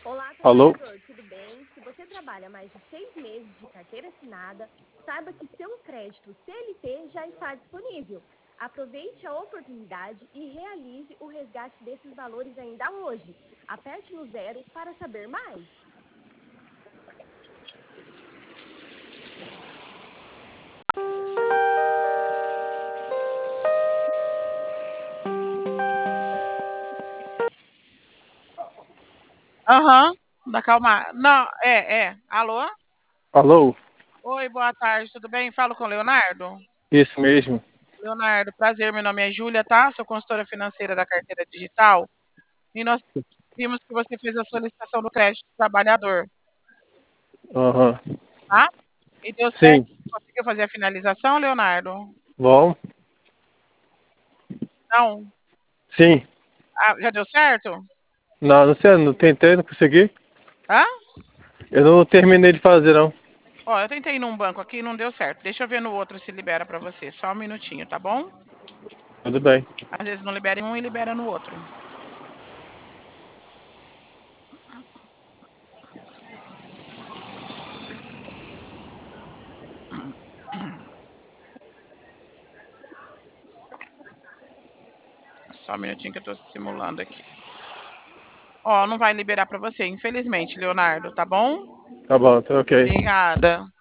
Olá, Alô? trabalhador, tudo bem? Se você trabalha mais de 6 meses de carteira assinada, saiba que seu crédito CLT já está disponível. Aproveite a oportunidade e realize o resgate desses valores ainda hoje. Aperte no zero para saber mais. Aham, da calma. Não, Alô? Alô? Oi, boa tarde, tudo bem? Falo com o Leonardo. Isso mesmo. Leonardo, prazer, meu nome é Júlia, tá? Sou consultora financeira da carteira digital. E nós vimos que você fez a solicitação do crédito do trabalhador, Aham. tá? E deu certo? Sim. Conseguiu fazer a finalização, Leonardo? Bom? Não? Sim. Ah, já deu certo? Não, não sei, não tentei, não consegui. Hã? Eu não terminei de fazer, não. Ó, eu tentei ir num banco aqui e não deu certo. Deixa eu ver no outro se libera pra você. Só um minutinho, tá bom? Tudo bem. Às vezes não libera em um e libera no outro. Só um minutinho que eu tô simulando aqui. Ó, não vai liberar pra você, infelizmente, Leonardo, tá bom? Tá bom, tá ok. Obrigada.